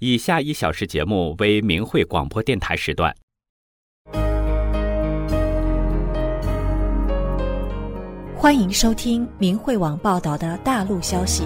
以下1小时节目为明慧广播电台时段。 欢迎收听明慧网报道的大陆消息。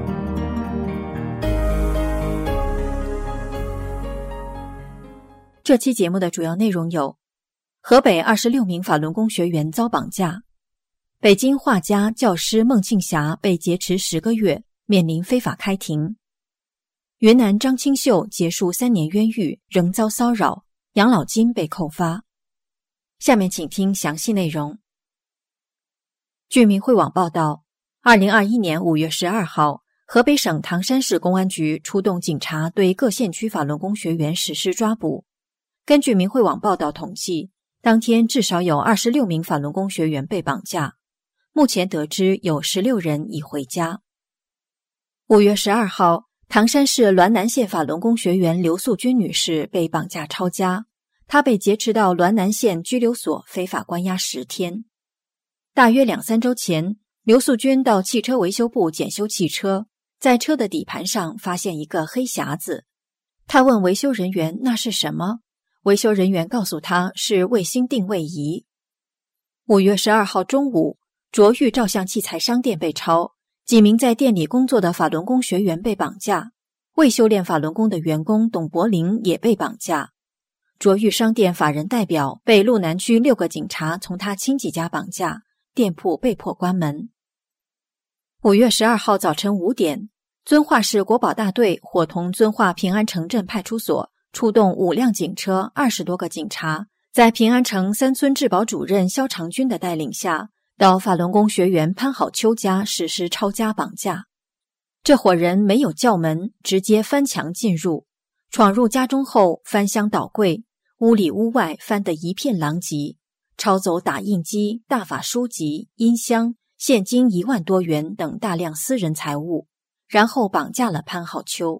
这期节目的主要内容有：河北26名法轮功学员遭绑架；北京画家、教师孟庆霞被劫持10个月，面临非法开庭；云南张清秀结束3年冤狱，仍遭骚扰，养老金被扣发。下面请听详细内容。据明慧网报道，2021年5月12号，河北省唐山市公安局出动警察对各县区法轮功学员实施抓捕。根据明慧网报道统计，当天至少有26名法轮功学员被绑架，目前得知有16人已回家。5月12号，唐山市滦南县法轮功学员刘素君女士被绑架抄家，她被劫持到滦南县拘留所非法关押10天。大约2-3周前，刘素君到汽车维修部检修汽车，在车的底盘上发现一个黑匣子。他问维修人员那是什么，维修人员告诉他是卫星定位仪。5月12号中午，卓玉照相器材商店被抄，几名在店里工作的法轮功学员被绑架，未修炼法轮功的员工董柏林也被绑架。卓玉商店法人代表被路南区6个警察从他亲戚家绑架，店铺被迫关门。5月12号早晨5点，遵化市国保大队伙同遵化平安城镇派出所出动5辆警车，20多个警察，在平安城3村治保主任肖长军的带领下，到法轮功学员潘好秋家实施抄家绑架。这伙人没有叫门，直接翻墙进入，闯入家中后翻箱倒柜，屋里屋外翻得一片狼藉，抄走打印机、大法书籍、音箱、现金1万多元等大量私人财物，然后绑架了潘好秋。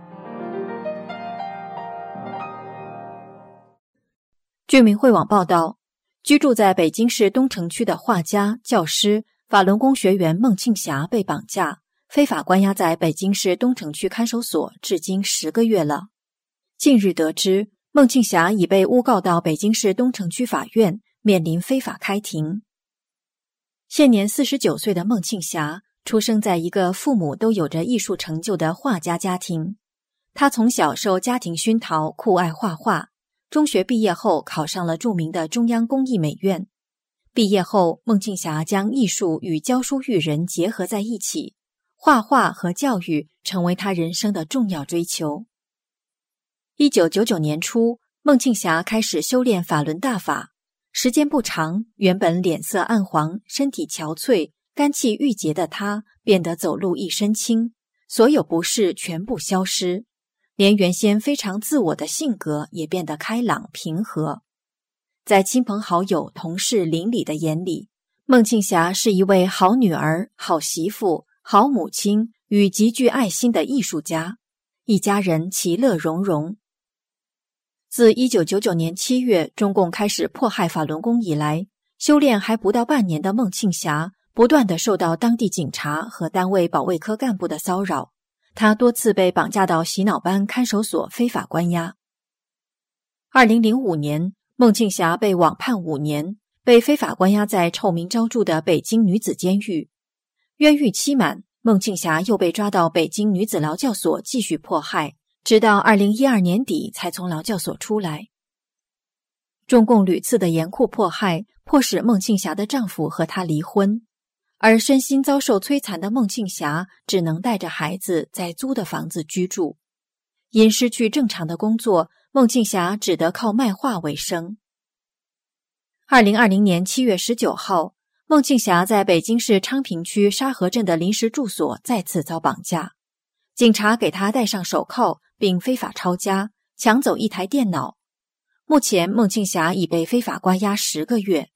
据明慧网报道，居住在北京市东城区的画家、教师、法轮功学员孟庆霞被绑架，非法关押在北京市东城区看守所，至今10个月了。近日得知，孟庆霞已被诬告到北京市东城区法院，面临非法开庭。现年49岁的孟庆霞出生在一个父母都有着艺术成就的画家家庭，她从小受家庭熏陶，酷爱画画。中学毕业后考上了著名的中央工艺美院。毕业后，孟庆霞将艺术与教书育人结合在一起，画画和教育成为她人生的重要追求。1999年初，孟庆霞开始修炼法轮大法，时间不长，原本脸色暗黄、身体憔悴、肝气郁结的她变得走路一身轻，所有不适全部消失，连原先非常自我的性格也变得开朗平和。在亲朋好友、同事、邻里的眼里，孟庆霞是一位好女儿、好媳妇、好母亲与极具爱心的艺术家，一家人其乐融融。自1999年7月中共开始迫害法轮功以来，修炼还不到半年的孟庆霞不断地受到当地警察和单位保卫科干部的骚扰，她多次被绑架到洗脑班看守所非法关押。2005年，孟庆霞被网判5年，被非法关押在臭名昭著的北京女子监狱。冤狱期满，孟庆霞又被抓到北京女子劳教所继续迫害，直到2012年底才从劳教所出来。中共屡次的严酷迫害，迫使孟庆霞的丈夫和她离婚，而身心遭受摧残的孟庆霞只能带着孩子在租的房子居住。因失去正常的工作，孟庆霞只得靠卖画为生。2020年7月19号，孟庆霞在北京市昌平区沙河镇的临时住所再次遭绑架，警察给她戴上手铐，并非法抄家，抢走1台电脑。目前孟庆霞已被非法关押10个月。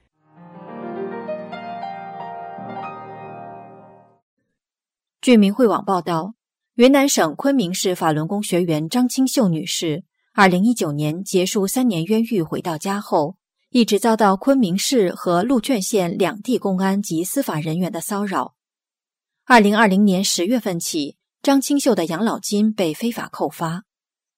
据明慧网报道，云南省昆明市法轮功学员张清秀女士2019年结束3年冤狱回到家后，一直遭到昆明市和鹿圈县两地公安及司法人员的骚扰。2020年10月份起，张清秀的养老金被非法扣发。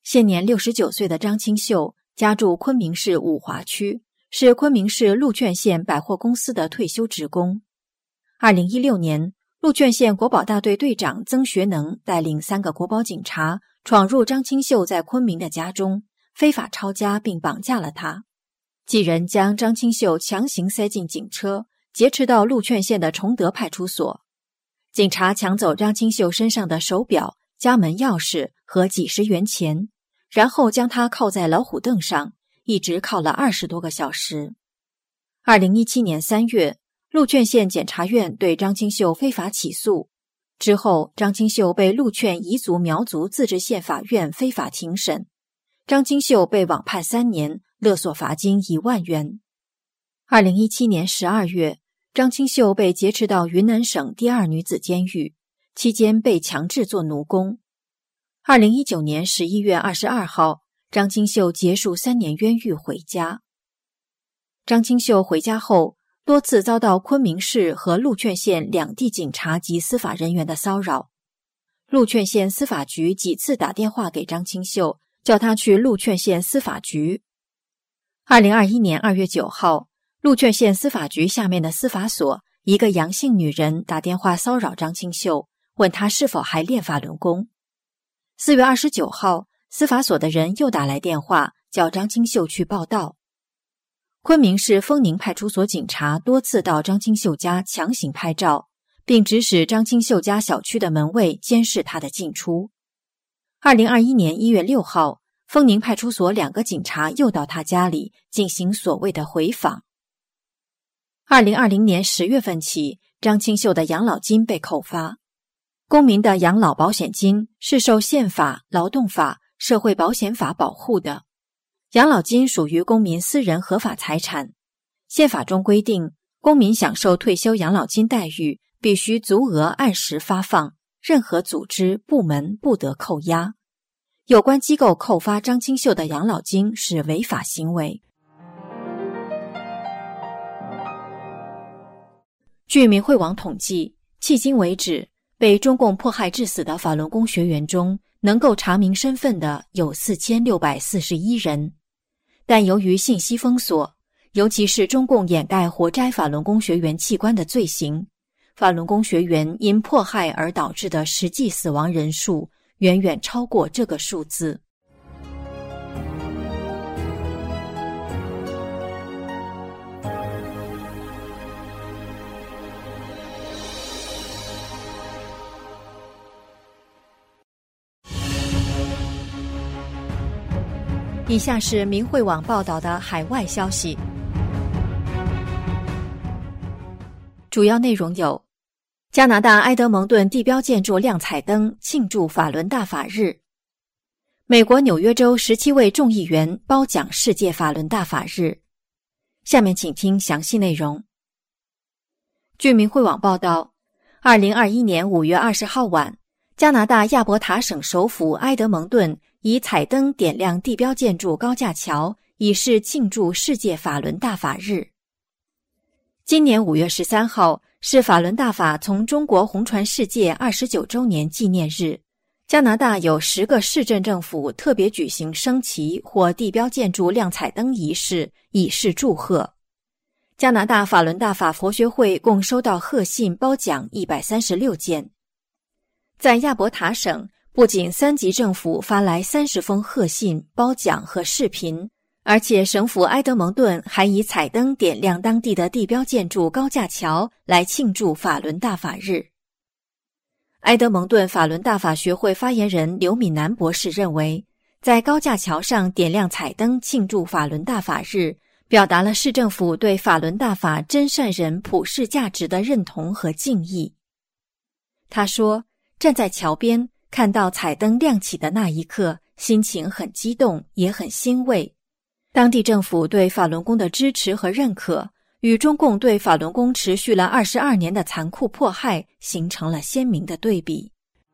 现年69岁的张清秀家住昆明市五华区，是昆明市鹿圈县百货公司的退休职工。2016年，鹿圈县国保大队队长曾学能带领3个国保警察闯入张清秀在昆明的家中，非法抄家并绑架了他。几人将张清秀强行塞进警车，劫持到鹿圈县的崇德派出所。警察抢走张清秀身上的手表、家门钥匙和几十元钱，然后将他铐在老虎凳上，一直铐了20多个小时。2017年3月，鹿圈县检察院对张清秀非法起诉，之后张清秀被鹿圈彝族苗族自治县法院非法庭审，张清秀被网判3年，勒索罚金1万元。2017年12月，张清秀被劫持到云南省第2女子监狱，期间被强制做奴工。2019年11月22号，张清秀结束3年冤狱回家。张清秀回家后，多次遭到昆明市和鹿圈县两地警察及司法人员的骚扰。鹿圈县司法局几次打电话给张清秀，叫他去鹿圈县司法局。2021年2月9号，鹿圈县司法局下面的司法所，一个杨姓女人打电话骚扰张清秀，问他是否还练法轮功。4月29号，司法所的人又打来电话，叫张清秀去报到。昆明市丰宁派出所警察多次到张清秀家强行拍照，并指使张清秀家小区的门卫监视他的进出。2021年1月6号，丰宁派出所2个警察又到他家里进行所谓的回访。2020年10月份起，张清秀的养老金被扣发。公民的养老保险金是受宪法、劳动法、社会保险法保护的。养老金属于公民私人合法财产。宪法中规定，公民享受退休养老金待遇必须足额按时发放，任何组织、部门不得扣押。有关机构扣发张清秀的养老金是违法行为。据明慧网统计，迄今为止，被中共迫害致死的法轮功学员中，能够查明身份的有4641人。但由于信息封锁，尤其是中共掩盖活摘法轮功学员器官的罪行，法轮功学员因迫害而导致的实际死亡人数远远超过这个数字。以下是明慧网报道的海外消息，主要内容有：加拿大埃德蒙顿地标建筑亮彩灯庆祝法轮大法日；美国纽约州17位众议员褒奖世界法轮大法日。下面请听详细内容。据明慧网报道，2021年5月20号晚，加拿大亚伯塔省首府埃德蒙顿以彩灯点亮地标建筑高架桥，以示庆祝世界法轮大法日。今年5月13号是法轮大法从中国红传世界29周年纪念日，加拿大有10个市镇政府特别举行升旗或地标建筑亮彩灯仪式，以示祝贺。加拿大法轮大法佛学会共收到贺信褒奖136件。在亚伯塔省，不仅3级政府发来30封贺信、褒奖和视频，而且省府埃德蒙顿还以彩灯点亮当地的地标建筑高架桥来庆祝法轮大法日。埃德蒙顿法轮大法学会发言人刘敏南博士认为，在高架桥上点亮彩灯庆祝法轮大法日，表达了市政府对法轮大法真善人普世价值的认同和敬意。他说，站在桥边看到彩灯亮起的那一刻，心情很激动，也很欣慰。当地政府对法轮功的支持和认可，与中共对法轮功持续了22年的残酷迫害形成了鲜明的对比。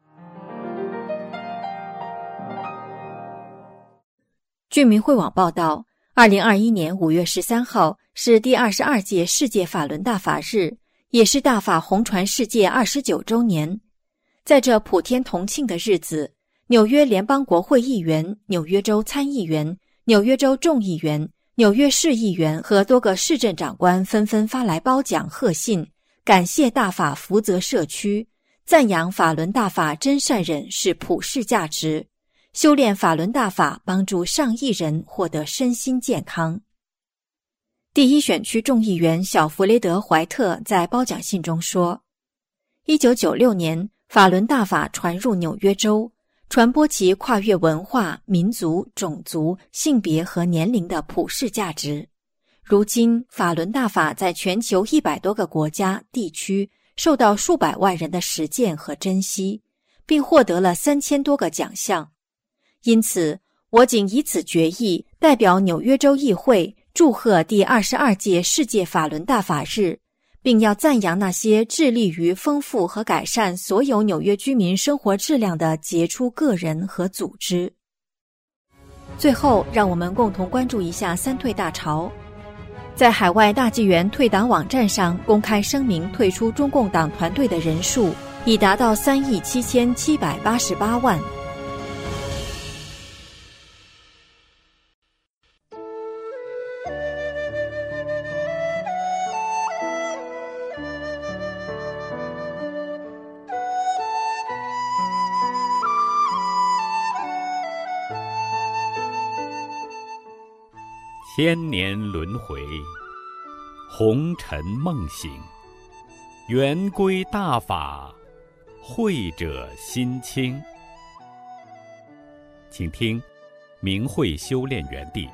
据明慧网报道，2021年5月13号是第22届世界法轮大法日，也是大法红传世界29周年。在这普天同庆的日子， 纽约联邦国会议员、纽约州参议员、纽约州众议员、纽约市议员和多个市政长官纷纷发来褒奖贺信，感谢大法福泽社区，赞扬法轮大法真善忍是普世价值，修炼法轮大法帮助上亿人获得身心健康。第一选区众议员小弗雷德·怀特在褒奖信中说，1996年法轮大法传入纽约州，传播其跨越文化、民族、种族、性别和年龄的普世价值。如今，法轮大法在全球100多个国家、地区受到数百万人的实践和珍惜，并获得了3000多个奖项。因此，我谨以此决议代表纽约州议会祝贺第22届世界法轮大法日，并要赞扬那些致力于丰富和改善所有纽约居民生活质量的杰出个人和组织。最后，让我们共同关注一下三退大潮。在海外大纪元退党网站上公开声明退出中共党团队的人数已达到37788万。 千年轮回，红尘梦醒，圆归大法，慧者心清。请听明慧修炼园地。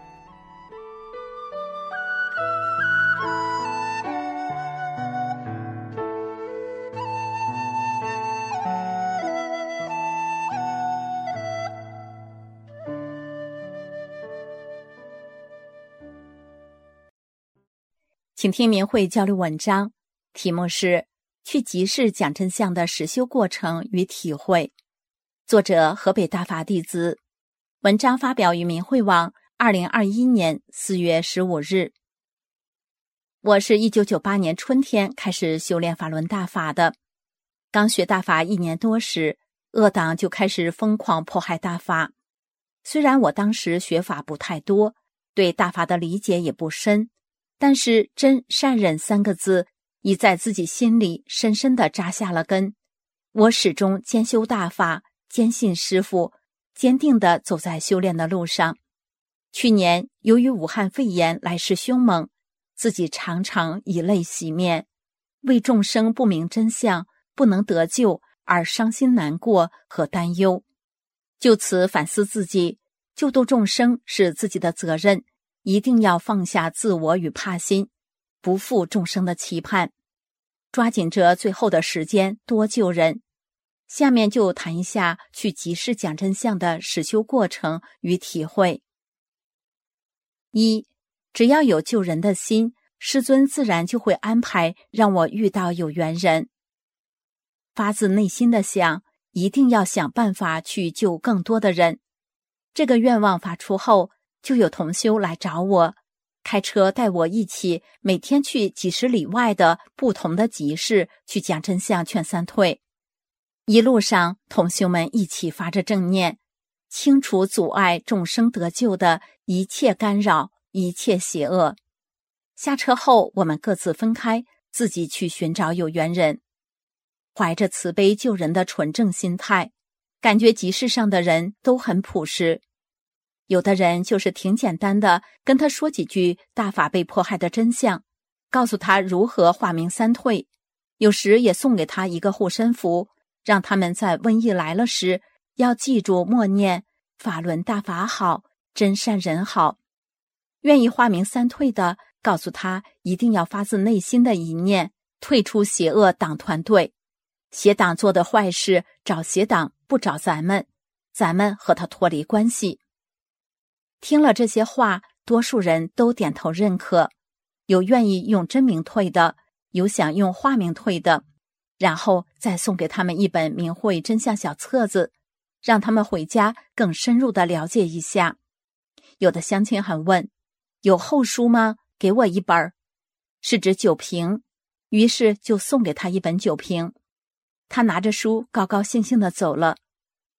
请听明慧交流文章，题目是去集市讲真相的实修过程与体会，作者河北大法弟子，文章发表于明慧网2021年4月15日。我是1998年春天开始修炼法轮大法的，刚学大法1年多时，恶党就开始疯狂迫害大法。虽然我当时学法不太多，对大法的理解也不深，但是真善忍3个字已在自己心里深深地扎下了根。我始终兼修大法，坚信师父，坚定地走在修炼的路上。去年由于武汉肺炎来势凶猛，自己常常以泪洗面，为众生不明真相，不能得救而伤心难过和担忧。就此反思自己，救度众生是自己的责任，一定要放下自我与怕心，不负众生的期盼，抓紧着最后的时间多救人。下面就谈一下去集市讲真相的实修过程与体会。1. 只要有救人的心，师尊自然就会安排让我遇到有缘人。发自内心的想，一定要想办法去救更多的人。这个愿望发出后，就有同修来找我，开车带我一起每天去几十里外的不同的集市去讲真相劝三退。一路上，同修们一起发着正念，清除阻碍众生得救的一切干扰，一切邪恶。下车后，我们各自分开，自己去寻找有缘人。怀着慈悲救人的纯正心态，感觉集市上的人都很朴实。有的人就是挺简单的，跟他说几句大法被迫害的真相，告诉他如何化名三退，有时也送给他一个护身符，让他们在瘟疫来了时要记住默念法轮大法好，真善人好。愿意化名三退的，告诉他一定要发自内心的一念，退出邪恶党团队。邪党做的坏事找邪党，不找咱们，咱们和他脱离关系。听了这些话，多数人都点头认可，有愿意用真名退的，有想用化名退的，然后再送给他们一本明慧真相小册子，让他们回家更深入地了解一下。有的乡亲还问，有后书吗？给我一本。是指酒瓶，于是就送给他一本酒瓶。他拿着书高高兴兴地走了。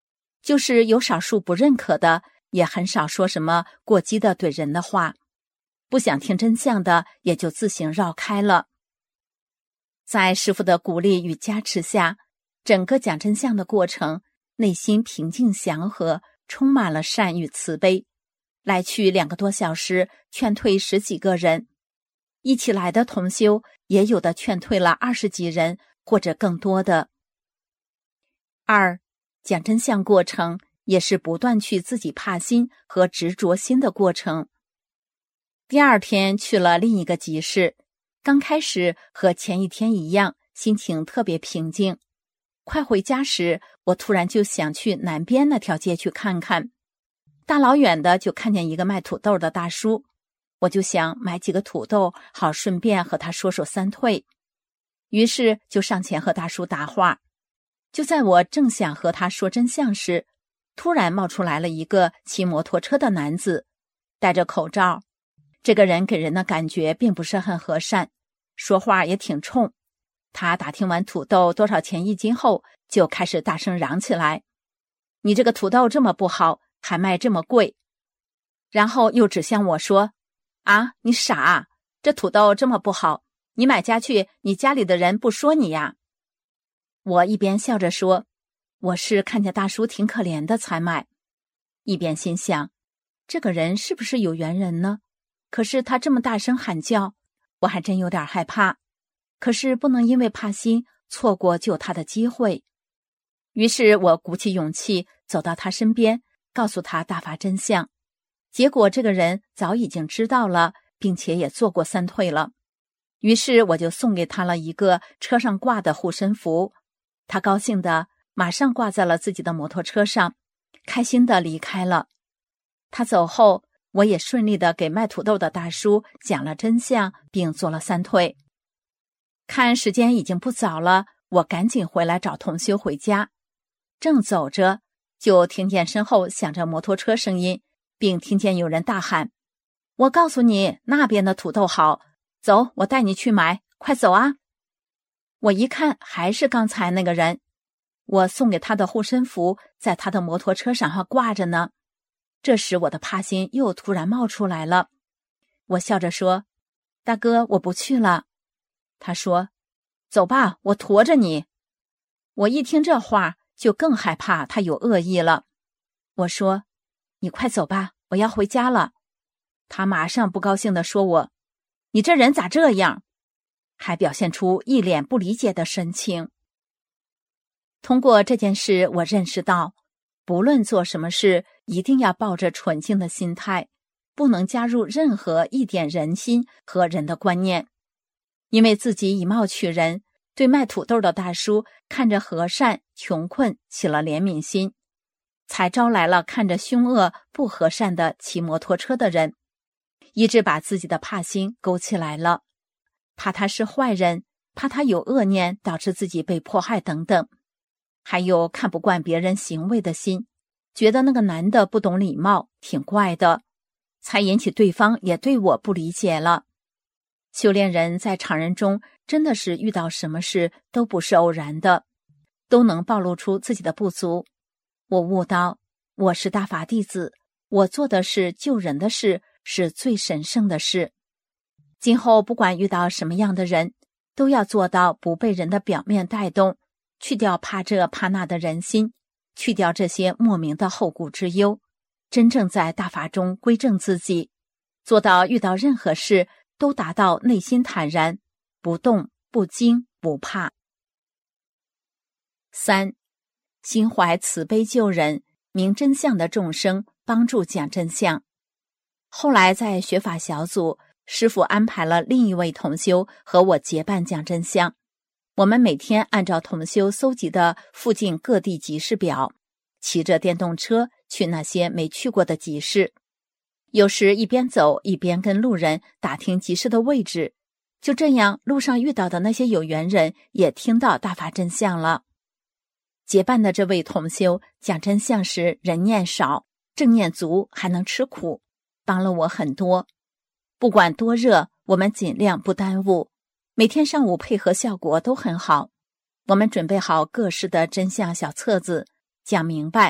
就是有少数不认可的，也很少说什么过激的怼人的话。不想听真相的，也就自行绕开了。在师父的鼓励与加持下，整个讲真相的过程，内心平静祥和，充满了善与慈悲。来去2个多小时，劝退10几个人。一起来的同修，也有的劝退了20几人，或者更多的。2. 讲真相过程，也是不断去自己怕心和执着心的过程。第2天去了另一个集市，刚开始和前一天一样，心情特别平静。快回家时，我突然就想去南边那条街去看看。大老远的就看见一个卖土豆的大叔，我就想买几个土豆，好顺便和他说说三退。于是就上前和大叔搭话。就在我正想和他说真相时，突然冒出来了一个骑摩托车的男子，戴着口罩。这个人给人的感觉并不是很和善，说话也挺冲。他打听完土豆多少钱1斤后，就开始大声嚷起来：你这个土豆这么不好，还卖这么贵。然后又指向我说：啊，你傻啊，这土豆这么不好，你买家去，你家里的人不说你呀。我一边笑着说，我是看见大叔挺可怜的才买，一边心想，这个人是不是有缘人呢？可是他这么大声喊叫，我还真有点害怕。可是不能因为怕心错过救他的机会。于是我鼓起勇气走到他身边，告诉他大法真相。结果这个人早已经知道了，并且也做过三退了。于是我就送给他了一个车上挂的护身符，他高兴的马上挂在了自己的摩托车上，开心的离开了。他走后，我也顺利的给卖土豆的大叔讲了真相，并做了三退。看时间已经不早了，我赶紧回来找同修回家。正走着，就听见身后响着摩托车声音，并听见有人大喊：我告诉你，那边的土豆好，走，我带你去买，快走啊！我一看，还是刚才那个人，我送给他的护身符在他的摩托车上还挂着呢。这时我的怕心又突然冒出来了，我笑着说：大哥，我不去了。他说：走吧，我驮着你。我一听这话，就更害怕他有恶意了。我说：你快走吧，我要回家了。他马上不高兴地说我：你这人咋这样？还表现出一脸不理解的神情。通过这件事，我认识到，不论做什么事，一定要抱着纯净的心态，不能加入任何一点人心和人的观念。因为自己以貌取人，对卖土豆的大叔看着和善穷困起了怜悯心，才招来了看着凶恶不和善的骑摩托车的人，一直把自己的怕心勾起来了，怕他是坏人，怕他有恶念导致自己被迫害等等，还有看不惯别人行为的心，觉得那个男的不懂礼貌，挺怪的，才引起对方也对我不理解了。修炼人在常人中真的是遇到什么事都不是偶然的，都能暴露出自己的不足。我悟到，我是大法弟子，我做的是救人的事，是最神圣的事。今后不管遇到什么样的人，都要做到不被人的表面带动，去掉怕这怕那的人心，去掉这些莫名的后顾之忧，真正在大法中归正自己，做到遇到任何事都达到内心坦然，不动不惊不怕。3. 心怀慈悲救人，明真相的众生，帮助讲真相。后来在学法小组，师父安排了另一位同修和我结伴讲真相。我们每天按照同修搜集的附近各地集市表，骑着电动车去那些没去过的集市。有时一边走一边跟路人打听集市的位置，就这样路上遇到的那些有缘人也听到大法真相了。结伴的这位同修讲真相时人念少，正念足，还能吃苦，帮了我很多。不管多热，我们尽量不耽误，每天上午配合效果都很好。我们准备好各式的真相小册子，讲明白，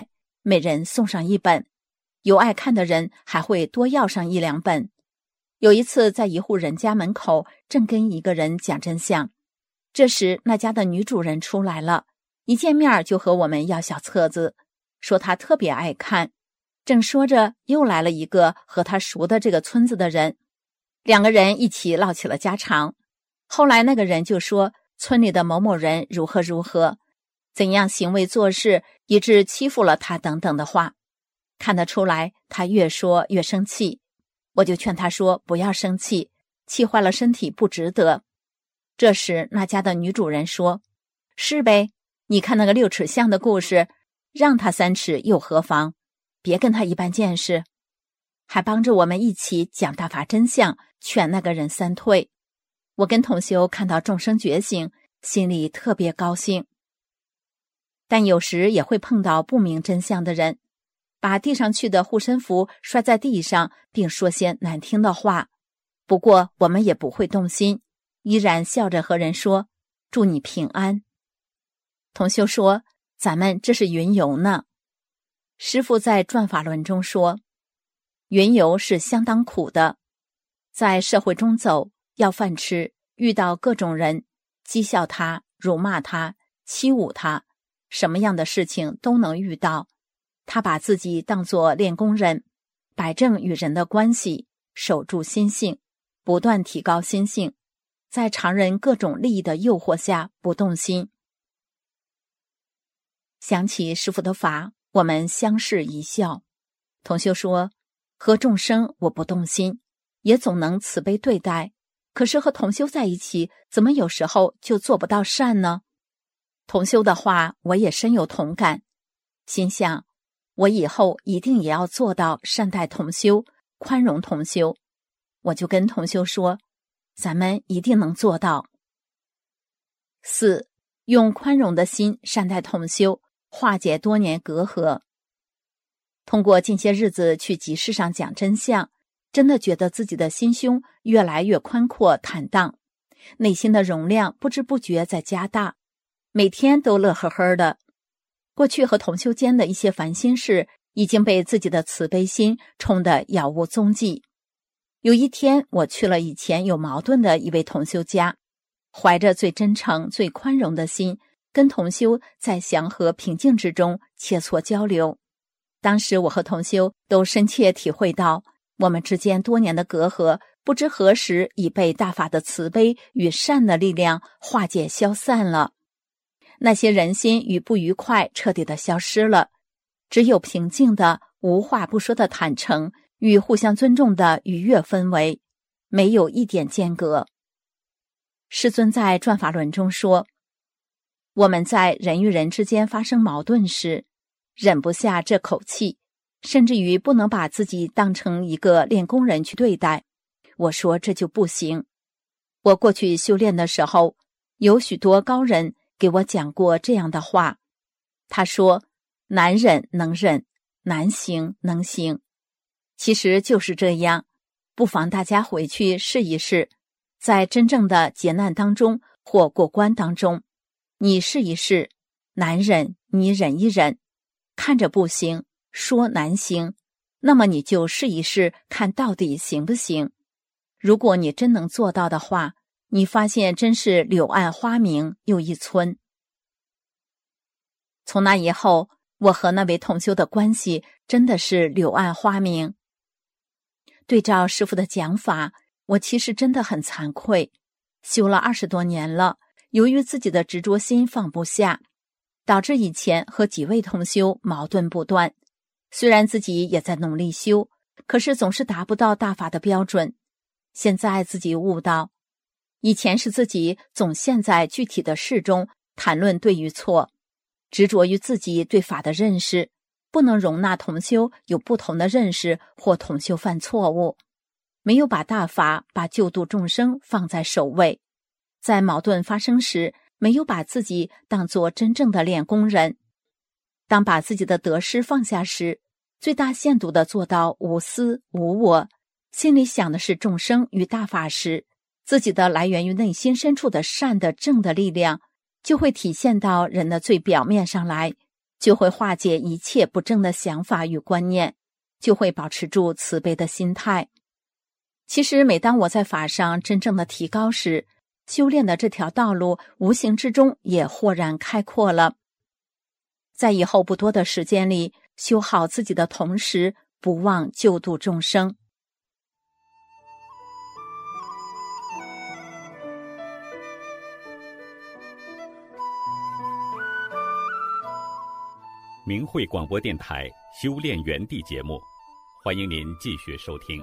每人送上1本，有爱看的人还会多要上1、2本。有一次在一户人家门口正跟一个人讲真相，这时那家的女主人出来了，一见面就和我们要小册子，说她特别爱看。正说着，又来了一个和她熟的这个村子的人，2个人一起唠起了家常。后来那个人就说村里的某某人如何如何，怎样行为做事以致欺负了他等等的话。看得出来他越说越生气，我就劝他说不要生气，气坏了身体不值得。这时那家的女主人说，是呗，你看那个6尺巷的故事，让他3尺又何妨，别跟他一般见识。还帮着我们一起讲大法真相，劝那个人3退。我跟同修看到众生觉醒，心里特别高兴。但有时也会碰到不明真相的人，把递上去的护身符摔在地上，并说些难听的话。不过我们也不会动心，依然笑着和人说祝你平安。同修说，咱们这是云游呢。师父在转法轮中说，云游是相当苦的，在社会中走，要饭吃，遇到各种人，讥笑他，辱骂他，欺侮他，什么样的事情都能遇到。他把自己当作练功人，摆正与人的关系，守住心性，不断提高心性，在常人各种利益的诱惑下不动心。想起师父的法，我们相视一笑。同修说，和众生我不动心，也总能慈悲对待，可是和同修在一起，怎么有时候就做不到善呢？同修的话我也深有同感，心想我以后一定也要做到善待同修，宽容同修。我就跟同修说，咱们一定能做到。4. 用宽容的心善待同修，化解多年隔阂。通过近些日子去集市上讲真相，真的觉得自己的心胸越来越宽阔坦荡，内心的容量不知不觉在加大，每天都乐呵呵的。过去和同修间的一些烦心事已经被自己的慈悲心冲得杳无踪迹。有一天我去了以前有矛盾的一位同修家，怀着最真诚最宽容的心，跟同修在祥和平静之中切磋交流。当时我和同修都深切体会到，我们之间多年的隔阂不知何时已被大法的慈悲与善的力量化解消散了。那些人心与不愉快彻底的消失了，只有平静的无话不说的坦诚与互相尊重的愉悦氛围，没有一点间隔。师尊在转法轮中说，我们在人与人之间发生矛盾时，忍不下这口气，甚至于不能把自己当成一个练功人去对待。我说这就不行。我过去修炼的时候，有许多高人给我讲过这样的话，他说难忍能忍，难行能行。其实就是这样，不妨大家回去试一试，在真正的劫难当中或过关当中，你试一试，难忍你忍一忍，看着不行，说难行，那么你就试一试，看到底行不行。如果你真能做到的话，你发现真是柳暗花明又一村。从那以后，我和那位同修的关系真的是柳暗花明。对照师父的讲法，我其实真的很惭愧，修了20多年了，由于自己的执着心放不下，导致以前和几位同修矛盾不断。虽然自己也在努力修，可是总是达不到大法的标准。现在自己悟到，以前是自己总陷在具体的事中谈论对与错，执着于自己对法的认识，不能容纳同修有不同的认识或同修犯错误，没有把大法把救度众生放在首位，在矛盾发生时没有把自己当作真正的练功人。当把自己的得失放下时，最大限度地做到无私无我，心里想的是众生与大法时，自己的来源于内心深处的善的正的力量就会体现到人的最表面上来， 就会化解一切不正的想法与观念，就会保持住慈悲的心态。其实每当我在法上真正的提高时，修炼的这条道路无形之中也豁然开阔了。在以后不多的时间里，修好自己的同时，不忘救度众生。 明慧广播电台修炼园地节目，欢迎您继续收听。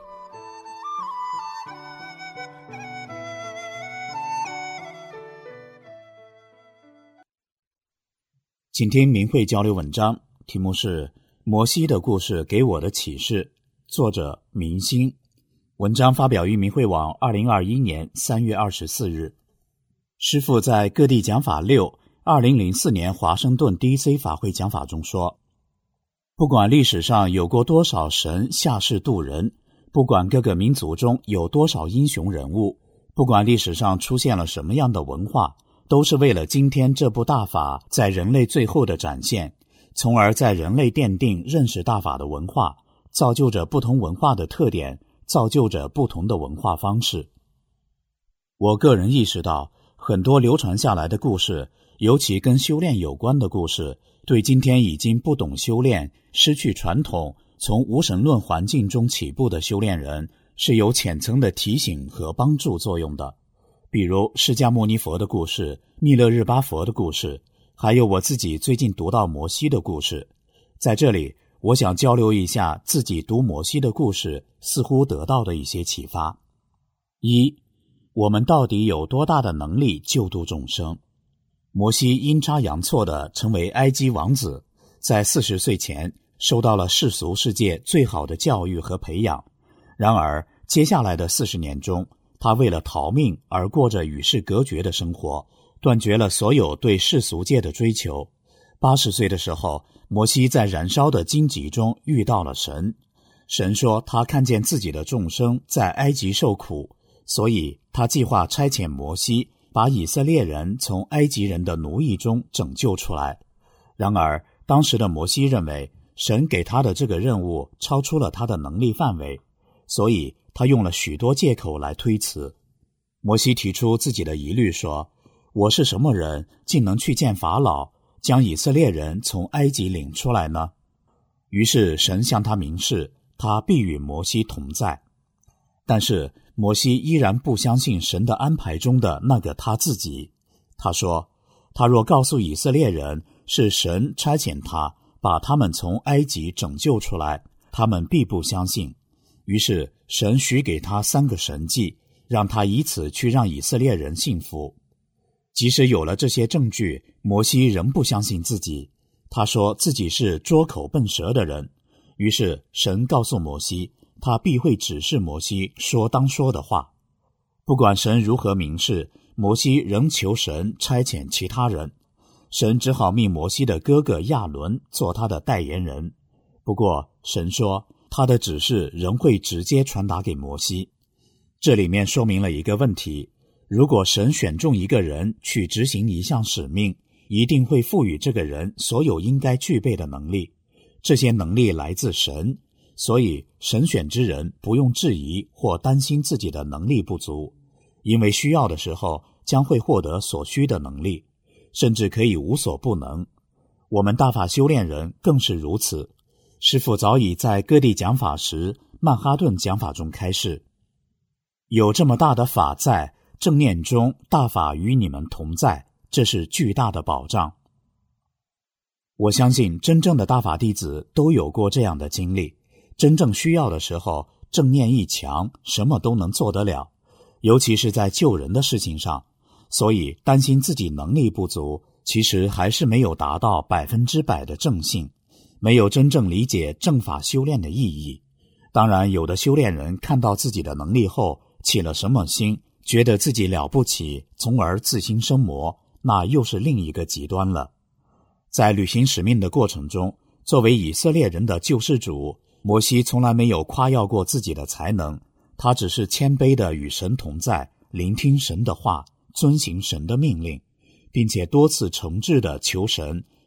请听明慧交流文章，题目是《摩西的故事给我的启示》，作者明心。文章发表于明慧网2021年3月24日。师父在各地讲法6 2004年华盛顿 DC 法会讲法中说，不管历史上有过多少神下世渡人，不管各个民族中有多少英雄人物，不管历史上出现了什么样的文化，都是为了今天这部大法在人类最后的展现，从而在人类奠定认识大法的文化，造就着不同文化的特点，造就着不同的文化方式。我个人意识到，很多流传下来的故事，尤其跟修炼有关的故事，对今天已经不懂修炼、失去传统、从无神论环境中起步的修炼人，是有浅层的提醒和帮助作用的。比如释迦牟尼佛的故事、密勒日巴佛的故事，还有我自己最近读到摩西的故事。在这里，我想交流一下自己读摩西的故事似乎得到的一些启发。一，我们到底有多大的能力救度众生？摩西阴差阳错地成为埃及王子，在40岁前受到了世俗世界最好的教育和培养。然而接下来的40年中，他为了逃命而过着与世隔绝的生活，断绝了所有对世俗界的追求。80岁的时候，摩西在燃烧的荆棘中遇到了神。神说他看见自己的众生在埃及受苦，所以他计划差遣摩西把以色列人从埃及人的奴役中拯救出来。然而当时的摩西认为神给他的这个任务超出了他的能力范围，所以他用了许多借口来推辞。摩西提出自己的疑虑说，我是什么人，竟能去见法老，将以色列人从埃及领出来呢？于是神向他明示，他必与摩西同在。但是摩西依然不相信神的安排中的那个他自己。他说，他若告诉以色列人是神差遣他把他们从埃及拯救出来，他们必不相信。于是神许给他3个神迹，让他以此去让以色列人信服。即使有了这些证据，摩西仍不相信自己。他说自己是拙口笨舌的人。于是神告诉摩西，他必会指示摩西说当说的话。不管神如何明示，摩西仍求神差遣其他人。神只好命摩西的哥哥亚伦做他的代言人。不过神说他的指示仍会直接传达给摩西。这里面说明了一个问题，如果神选中一个人去执行一项使命，一定会赋予这个人所有应该具备的能力。这些能力来自神，所以神选之人不用质疑或担心自己的能力不足，因为需要的时候将会获得所需的能力，甚至可以无所不能。我们大法修炼人更是如此。师父早已在各地讲法时，曼哈顿讲法中开示，有这么大的法在，正念中大法与你们同在，这是巨大的保障。我相信真正的大法弟子都有过这样的经历，真正需要的时候，正念一强，什么都能做得了，尤其是在救人的事情上。所以担心自己能力不足，其实还是没有达到100%的正性，没有真正理解正法修炼的意义。当然，有的修炼人看到自己的能力后，起了什么心，觉得自己了不起，从而自心生魔，那又是另一个极端了。在履行使命的过程中，作为以色列人的救世主，摩西从来没有夸耀过自己的才能，他只是谦卑地与神同在，聆听神的话，遵行神的命令，并且多次诚挚地求神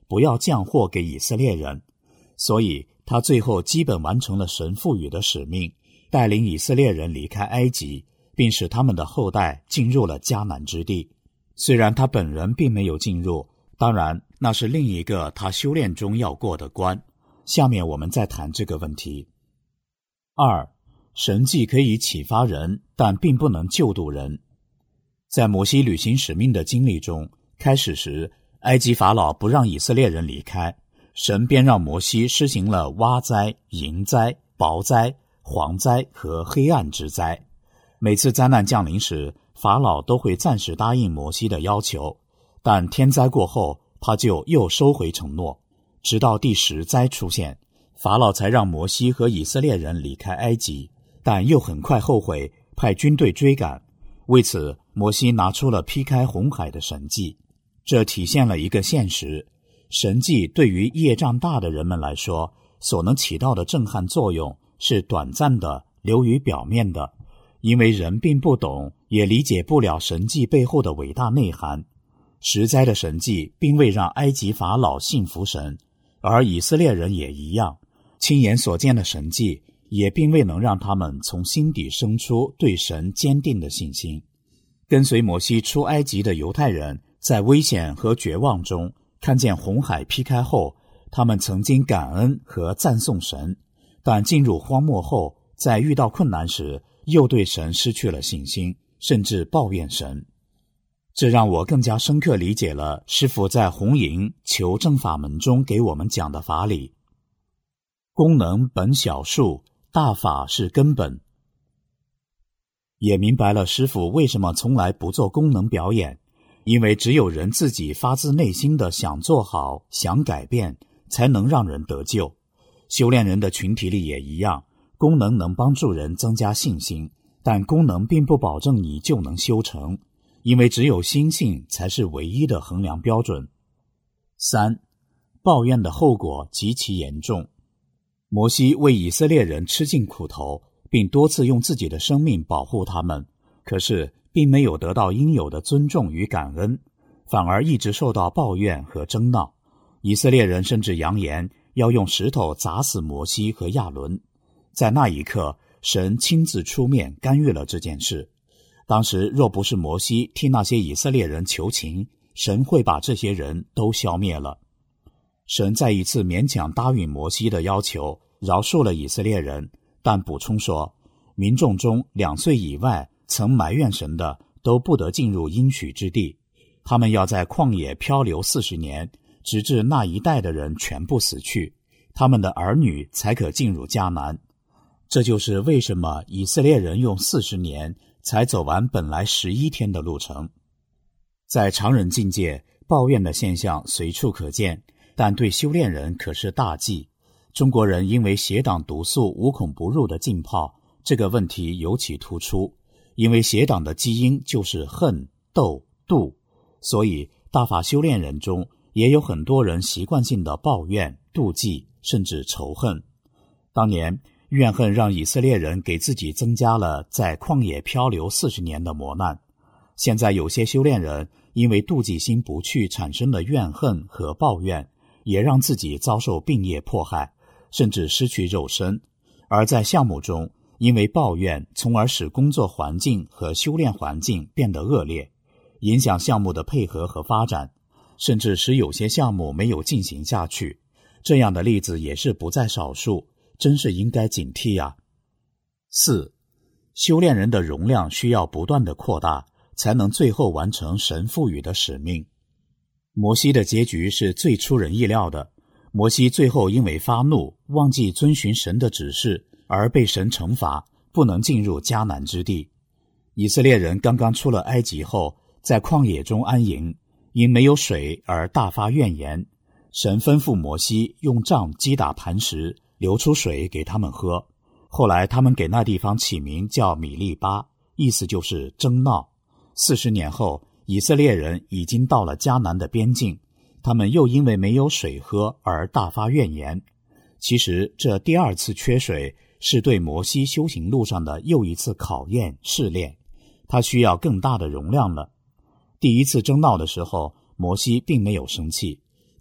不要降祸给以色列人，所以他最后基本完成了神赋予的使命，带领以色列人离开埃及，并使他们的后代进入了迦南之地。虽然他本人并没有进入，当然那是另一个他修炼中要过的关。下面我们再谈这个问题。2. 神迹可以启发人，但并不能救度人。在摩西履行使命的经历中，开始时埃及法老不让以色列人离开，神便让摩西施行了蛙灾、蝇灾、雹灾、蝗灾和黑暗之灾。每次灾难降临时，法老都会暂时答应摩西的要求，但天灾过后，他就又收回承诺，直到第10灾出现，法老才让摩西和以色列人离开埃及，但又很快后悔，派军队追赶。为此，摩西拿出了劈开红海的神迹。这体现了一个现实，神迹对于业障大的人们来说，所能起到的震撼作用是短暂的，流于表面的，因为人并不懂，也理解不了神迹背后的伟大内涵。10灾的神迹并未让埃及法老信服神，而以色列人也一样，亲眼所见的神迹也并未能让他们从心底生出对神坚定的信心。跟随摩西出埃及的犹太人在危险和绝望中看见红海劈开后，他们曾经感恩和赞颂神，但进入荒漠后，在遇到困难时又对神失去了信心，甚至抱怨神。这让我更加深刻理解了师父在红营求证法门中给我们讲的法理：功能本小数，大法是根本。也明白了师父为什么从来不做功能表演，因为只有人自己发自内心的想做好、想改变，才能让人得救。修炼人的群体里也一样，功能能帮助人增加信心，但功能并不保证你就能修成，因为只有心性才是唯一的衡量标准。3. 抱怨的后果极其严重。摩西为以色列人吃尽苦头，并多次用自己的生命保护他们，可是并没有得到应有的尊重与感恩，反而一直受到抱怨和争闹。以色列人甚至扬言要用石头砸死摩西和亚伦。在那一刻，神亲自出面干预了这件事。当时若不是摩西替那些以色列人求情，神会把这些人都消灭了。神再一次勉强答应摩西的要求，饶恕了以色列人，但补充说，民众中2岁以外曾埋怨神的都不得进入应许之地，他们要在旷野漂流40年，直至那一代的人全部死去，他们的儿女才可进入迦南。这就是为什么以色列人用40年才走完本来11天的路程。在常人境界，抱怨的现象随处可见，但对修炼人可是大忌。中国人因为邪党毒素无孔不入的浸泡，这个问题尤其突出，因为邪党的基因就是恨、斗、妒，所以大法修炼人中也有很多人习惯性的抱怨、妒忌，甚至仇恨。当年怨恨让以色列人给自己增加了在旷野漂流40年的磨难。现在有些修炼人因为妒忌心不去产生的怨恨和抱怨，也让自己遭受病业迫害，甚至失去肉身。而在项目中，因为抱怨，从而使工作环境和修炼环境变得恶劣，影响项目的配合和发展，甚至使有些项目没有进行下去。这样的例子也是不在少数，真是应该警惕啊。4. 修炼人的容量需要不断的扩大，才能最后完成神赋予的使命。摩西的结局是最出人意料的，摩西最后因为发怒，忘记遵循神的指示，而被神惩罚，不能进入迦南之地。以色列人刚刚出了埃及后，在旷野中安营，因没有水而大发怨言。神吩咐摩西用杖击打磐石，流出水给他们喝。后来他们给那地方起名叫米利巴，意思就是争闹。40年后，以色列人已经到了迦南的边境，他们又因为没有水喝而大发怨言。其实这第2次缺水是对摩西修行路上的又一次考验试炼，他需要更大的容量了。第1次争闹的时候，摩西并没有生气，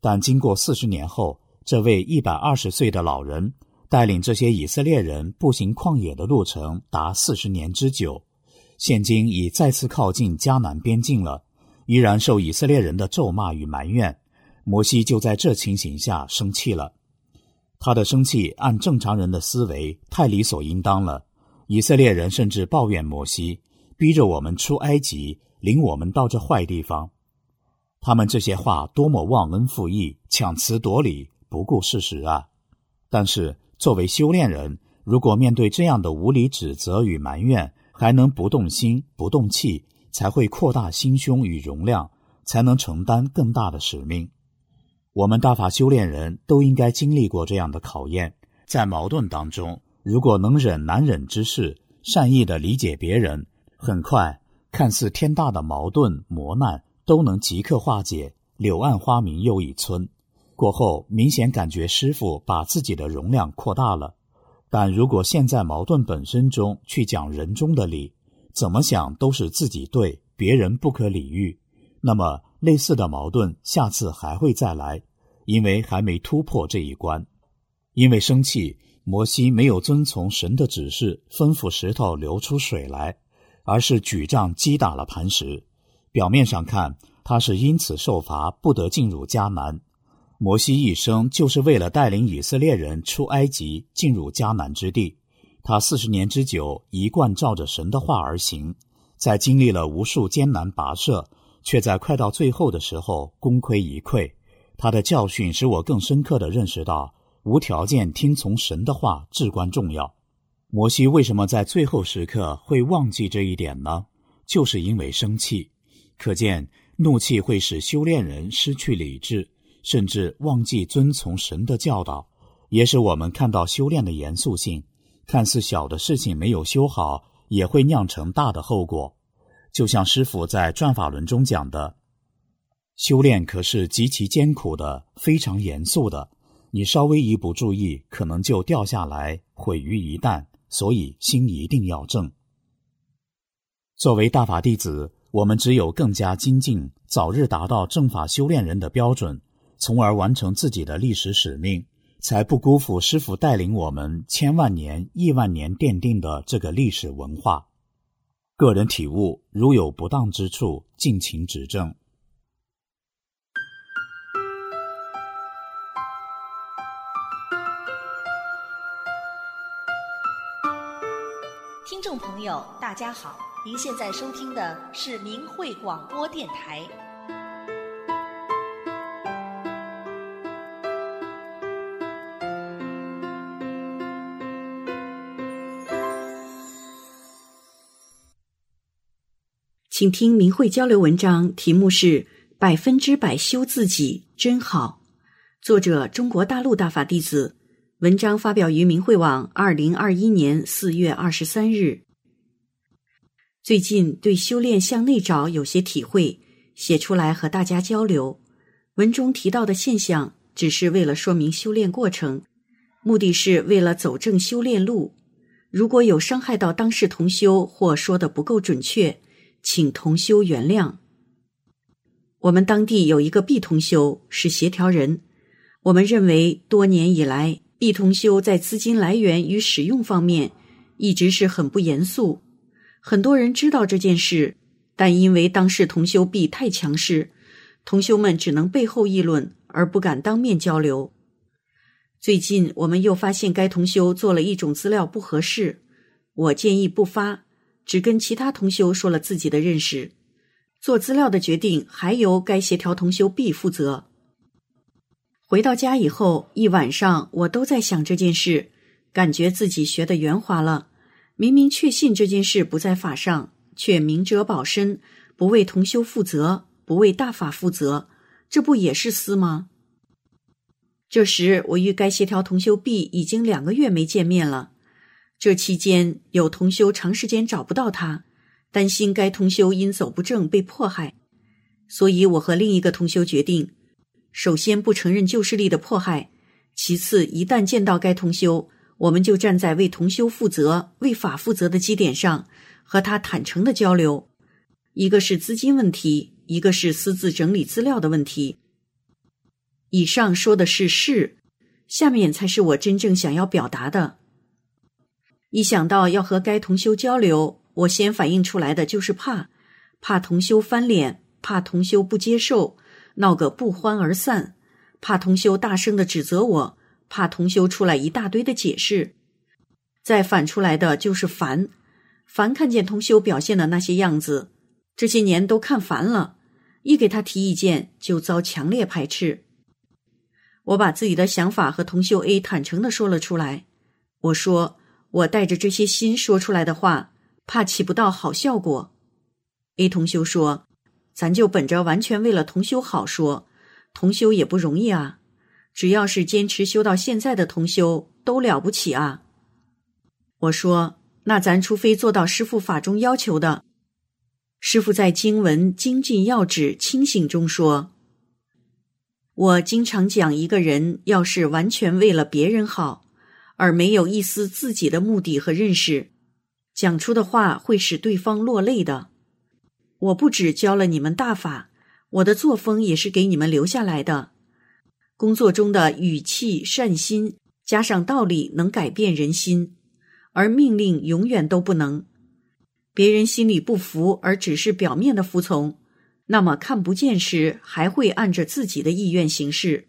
但经过40年后，这位120岁的老人带领这些以色列人步行旷野的路程达40年之久，现今已再次靠近迦南边境了，依然受以色列人的咒骂与埋怨。摩西就在这情形下生气了。他的生气按正常人的思维太理所应当了。以色列人甚至抱怨摩西，逼着我们出埃及，领我们到这坏地方。他们这些话多么忘恩负义，强词夺理，不顾事实啊！但是作为修炼人，如果面对这样的无理指责与埋怨，还能不动心不动气，才会扩大心胸与容量，才能承担更大的使命。我们大法修炼人都应该经历过这样的考验。在矛盾当中，如果能忍难忍之事，善意地理解别人，很快看似天大的矛盾磨难都能即刻化解，柳暗花明又一村。过后明显感觉师父把自己的容量扩大了。但如果陷在矛盾本身中去讲人中的理，怎么想都是自己对，别人不可理喻，那么类似的矛盾下次还会再来，因为还没突破这一关。因为生气，摩西没有遵从神的指示，吩咐石头流出水来，而是举杖击打了磐石。表面上看，他是因此受罚，不得进入迦南。摩西一生就是为了带领以色列人出埃及，进入迦南之地。他40年之久，一贯照着神的话而行，在经历了无数艰难跋涉，却在快到最后的时候功亏一篑。他的教训使我更深刻地认识到，无条件听从神的话至关重要。摩西为什么在最后时刻会忘记这一点呢？就是因为生气。可见怒气会使修炼人失去理智，甚至忘记遵从神的教导，也使我们看到修炼的严肃性。看似小的事情没有修好，也会酿成大的后果。就像师父在转法轮中讲的，修炼可是极其艰苦的，非常严肃的，你稍微一不注意，可能就掉下来，毁于一旦，所以心一定要正。作为大法弟子，我们只有更加精进，早日达到正法修炼人的标准，从而完成自己的历史使命，才不辜负师父带领我们千万年亿万年奠定的这个历史文化。个人体悟，如有不当之处，尽情指正。 听众朋友大家好，您现在收听的是明慧广播电台。 请听明慧交流文章，题目是100%修自己真好，作者中国大陆大法弟子，文章发表于明慧网2021年4月23日。最近对修炼向内找有些体会，写出来和大家交流。文中提到的现象只是为了说明修炼过程，目的是为了走正修炼路。如果有伤害到当事同修或说得不够准确，请同修原谅。我们当地有一个毕同修是协调人，我们认为多年以来毕同修在资金来源与使用方面一直是很不严肃。很多人知道这件事，但因为当事同修毕太强势，同修们只能背后议论，而不敢当面交流。最近我们又发现该同修做了一种资料不合适，我建议不发，只跟其他同修说了自己的认识，做资料的决定还由该协调同修 B 负责。回到家以后，一晚上我都在想这件事，感觉自己学得圆滑了。明明确信这件事不在法上，却明哲保身，不为同修负责，不为大法负责，这不也是私吗？这时我与该协调同修 B 已经2个月没见面了。这期间有同修长时间找不到他，担心该同修因走不正被迫害，所以我和另一个同修决定，首先不承认旧势力的迫害，其次一旦见到该同修，我们就站在为同修负责、为法负责的基点上，和他坦诚的交流。一个是资金问题，一个是私自整理资料的问题。 以上说的是事，下面才是我真正想要表达的。一想到要和该同修交流，我先反映出来的就是怕同修翻脸，怕同修不接受，闹个不欢而散，怕同修大声地指责我，怕同修出来一大堆的解释。再反出来的就是烦看见同修表现的那些样子，这些年都看烦了，一给他提意见就遭强烈排斥。我把自己的想法和同修 A 坦诚地说了出来，我说我带着这些心说出来的话，怕起不到好效果。A 同修说，咱就本着完全为了同修好说，同修也不容易啊，只要是坚持修到现在的同修都了不起啊。我说，那咱除非做到师父法中要求的。师父在经文精进要旨清醒中说，我经常讲，一个人要是完全为了别人好，而没有一丝自己的目的和认识，讲出的话会使对方落泪的。我不只教了你们大法，我的作风也是给你们留下来的。工作中的语气善心加上道理能改变人心，而命令永远都不能。别人心里不服而只是表面的服从，那么看不见时还会按着自己的意愿行事。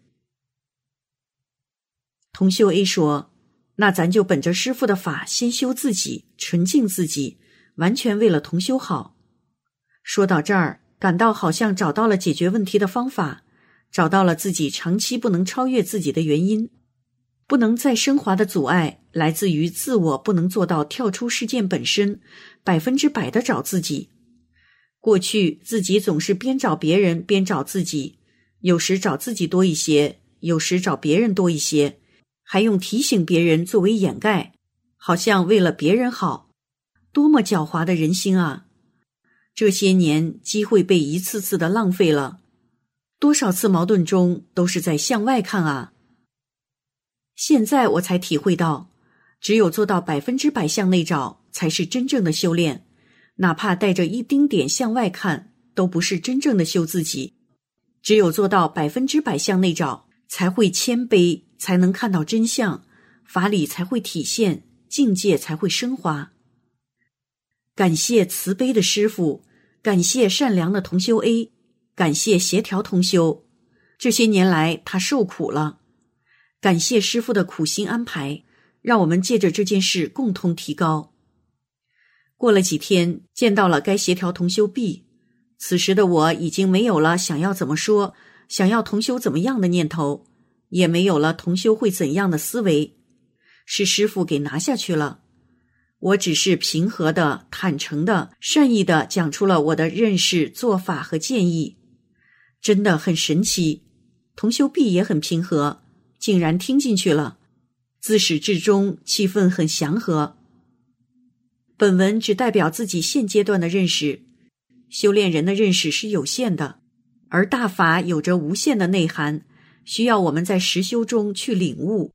同修 A 说，那咱就本着师父的法先修自己，纯净自己，完全为了同修好。说到这儿，感到好像找到了解决问题的方法，找到了自己长期不能超越自己的原因。不能再升华的阻碍来自于自我不能做到跳出事件本身，100%的找自己。过去自己总是边找别人边找自己，有时找自己多一些，有时找别人多一些，还用提醒别人作为掩盖，好像为了别人好。多么狡猾的人心啊！这些年机会被一次次的浪费了，多少次矛盾中都是在向外看啊。现在我才体会到，只有做到100%向内找，才是真正的修炼。哪怕带着一丁点向外看，都不是真正的修自己。只有做到100%向内找，才会谦卑，才能看到真相，法理才会体现，境界才会升华。感谢慈悲的师父，感谢善良的同修 A， 感谢协调同修。这些年来他受苦了，感谢师父的苦心安排，让我们借着这件事共同提高。过了几天，见到了该协调同修 B， 此时的我已经没有了想要怎么说，想要同修怎么样的念头，也没有了同修会怎样的思维，是师父给拿下去了。我只是平和的、坦诚的、善意的讲出了我的认识、做法和建议。真的很神奇，同修 B 也很平和，竟然听进去了，自始至终气氛很祥和。本文只代表自己现阶段的认识，修炼人的认识是有限的，而大法有着无限的内涵，需要我们在实修中去领悟。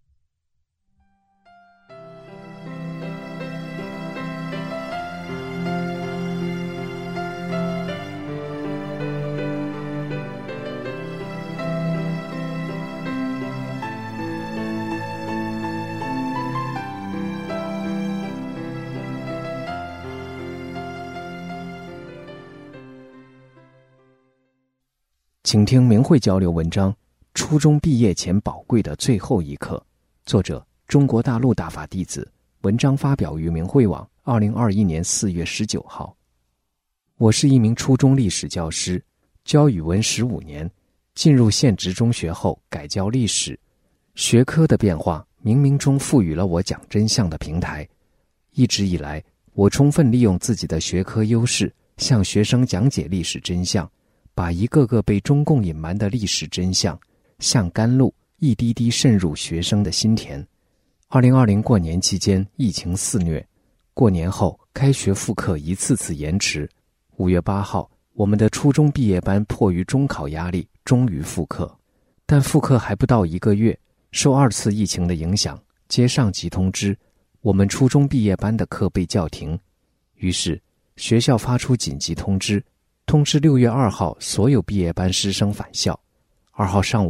请听明慧交流文章《初中毕业前宝贵的最后一课》，作者中国大陆大法弟子，文章发表于明慧网2021年4月19号。我是一名初中历史教师，教语文15年，进入现职中学后改教历史。学科的变化冥冥中赋予了我讲真相的平台。一直以来，我充分利用自己的学科优势，向学生讲解历史真相，把一个个被中共隐瞒的历史真相像甘露一滴滴渗入学生的心田。2020过年期间疫情肆虐，过年后开学复课一次次延迟。5月8号，我们的初中毕业班迫于中考压力终于复课，但复课还不到1个月，受2次疫情的影响，接上级通知，我们初中毕业班的课被叫停。于是学校发出紧急通知，通知6月2号所有毕业班师生返校。2号上午，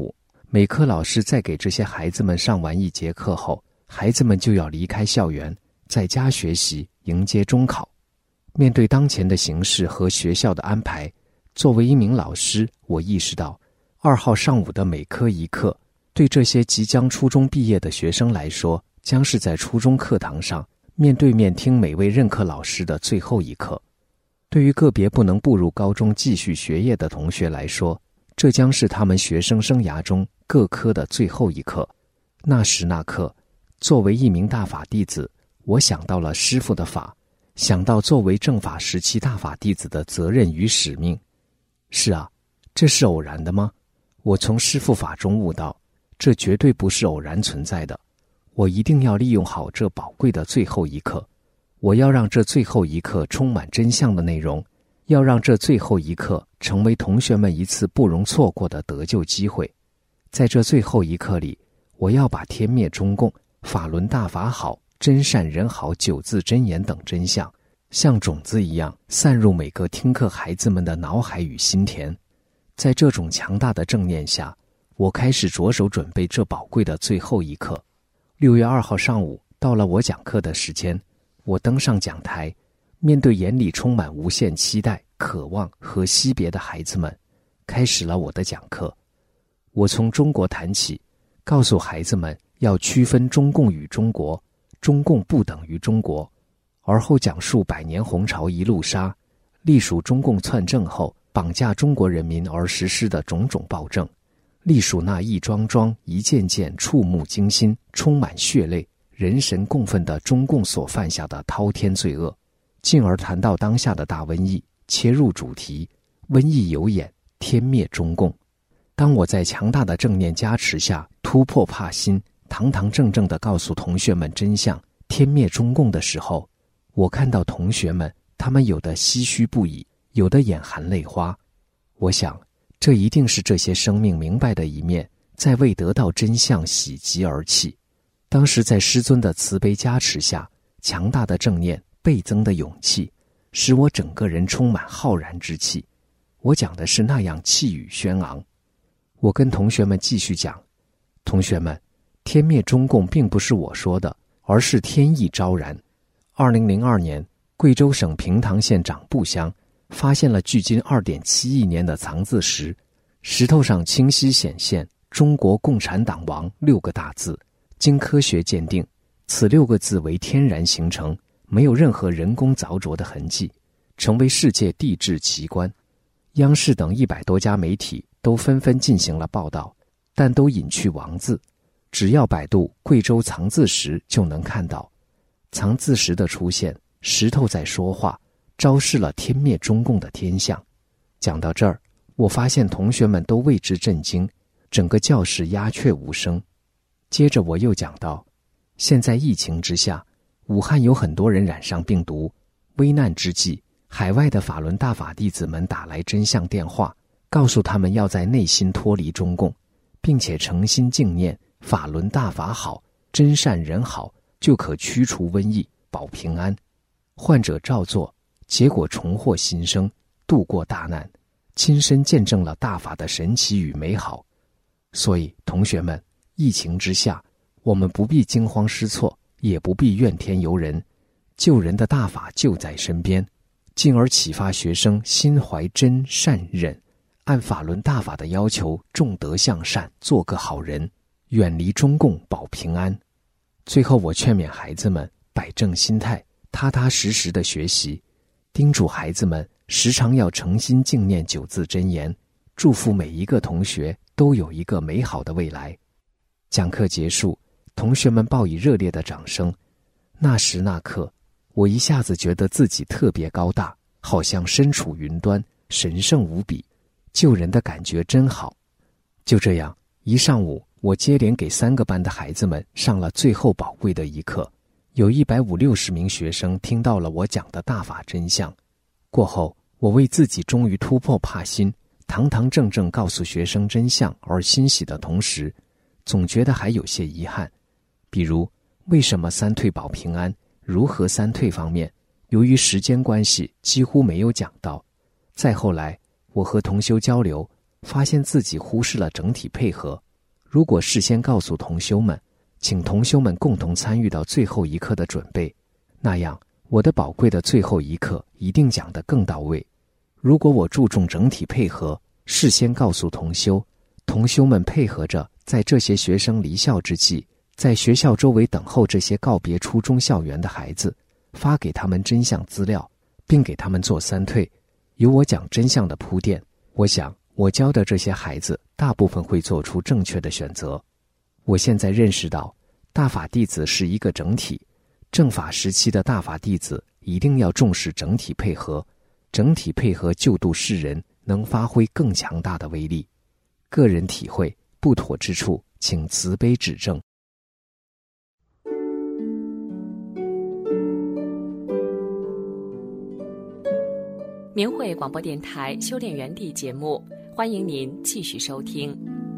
每科老师在给这些孩子们上完一节课后，孩子们就要离开校园，在家学习，迎接中考。面对当前的形势和学校的安排，作为一名老师，我意识到2号上午的每科一课，对这些即将初中毕业的学生来说，将是在初中课堂上面对面听每位任课老师的最后一课。对于个别不能步入高中继续学业的同学来说，这将是他们学生生涯中各科的最后一课。那时那刻，作为一名大法弟子，我想到了师父的法，想到作为正法时期大法弟子的责任与使命。是啊，这是偶然的吗？我从师父法中悟到，这绝对不是偶然存在的。我一定要利用好这宝贵的最后一刻，我要让这最后一刻充满真相的内容，要让这最后一刻成为同学们一次不容错过的得救机会。在这最后一刻里，我要把天灭中共、法轮大法好、真善人好9字真言等真相，像种子一样散入每个听课孩子们的脑海与心田。在这种强大的正念下，我开始着手准备这宝贵的最后一课。6月2号上午，到了我讲课的时间，我登上讲台，面对眼里充满无限期待、渴望和惜别的孩子们，开始了我的讲课。我从中国谈起，告诉孩子们要区分中共与中国，中共不等于中国，而后讲述100年红潮一路杀，隶属中共篡政后绑架中国人民而实施的种种暴政，隶属那一桩桩一件件触目惊心、充满血泪、人神共愤的中共所犯下的滔天罪恶，进而谈到当下的大瘟疫，切入主题，瘟疫有眼，天灭中共。当我在强大的正念加持下突破怕心，堂堂正正地告诉同学们真相，天灭中共的时候，我看到同学们，他们有的唏嘘不已，有的眼含泪花。我想，这一定是这些生命明白的一面，在未得到真相喜极而泣。当时在师尊的慈悲加持下，强大的正念倍增的勇气，使我整个人充满浩然之气。我讲的是那样气宇轩昂。我跟同学们继续讲，同学们，天灭中共并不是我说的，而是天意昭然。2002年，贵州省平塘县长布乡发现了距今2.7亿年的藏字石，石头上清晰显现中国共产党亡6个大字。经科学鉴定，此6个字为天然形成，没有任何人工凿琢的痕迹，成为世界地质奇观。央视等100多家媒体都纷纷进行了报道，但都隐去王字，只要百度贵州藏字石就能看到。藏字石的出现，石头在说话，昭示了天灭中共的天象。讲到这儿，我发现同学们都为之震惊，整个教室鸦雀无声。接着我又讲到，现在疫情之下，武汉有很多人染上病毒，危难之际，海外的法轮大法弟子们打来真相电话，告诉他们要在内心脱离中共，并且诚心敬念法轮大法好，真善人好，就可驱除瘟疫，保平安。患者照做，结果重获新生，度过大难，亲身见证了大法的神奇与美好。所以同学们，疫情之下，我们不必惊慌失措，也不必怨天尤人，救人的大法就在身边，进而启发学生心怀真善忍，按法轮大法的要求，重德向善，做个好人，远离中共，保平安。最后我劝勉孩子们摆正心态，踏踏实实的学习，叮嘱孩子们时常要诚心敬念9字真言，祝福每一个同学都有一个美好的未来。讲课结束，同学们报以热烈的掌声。那时那刻，我一下子觉得自己特别高大，好像身处云端，神圣无比，救人的感觉真好。就这样，一上午我接连给3个班的孩子们上了最后宝贵的一课，有150-160名学生听到了我讲的大法真相。过后，我为自己终于突破怕心，堂堂正正告诉学生真相而欣喜的同时，总觉得还有些遗憾。比如，为什么3退保平安，如何3退方面，由于时间关系几乎没有讲到。再后来，我和同修交流，发现自己忽视了整体配合。 如果事先告诉同修们，请同修们共同参与到最后一刻的准备，那样我的宝贵的最后一刻一定讲得更到位。如果我注重整体配合，事先告诉同修，同修们配合着，在这些学生离校之际，在学校周围等候这些告别初中校园的孩子，发给他们真相资料，并给他们做3退，有我讲真相的铺垫，我想我教的这些孩子大部分会做出正确的选择。我现在认识到，大法弟子是一个整体，正法时期的大法弟子一定要重视整体配合，整体配合救度世人，能发挥更强大的威力。个人体会不妥之处，请慈悲指正。 明慧广播电台修炼园地节目，欢迎您继续收听。